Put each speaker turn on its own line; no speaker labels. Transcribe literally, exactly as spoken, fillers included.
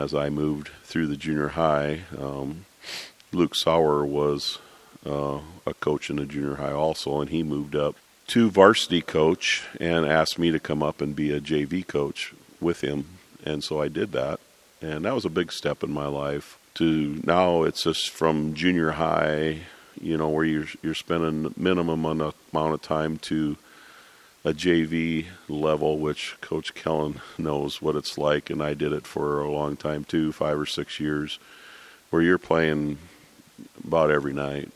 as I moved through the junior high. Um, Luke Sauer was uh, a coach in the junior high also, and he moved up to varsity coach and asked me to come up and be a J V coach with him. And so I did that. And that was a big step in my life. To now it's just from junior high, you know, where you're, you're spending minimum amount of time to a J V level, which Coach Kellen knows what it's like, and I did it for a long time too, five or six years, where you're playing about every night.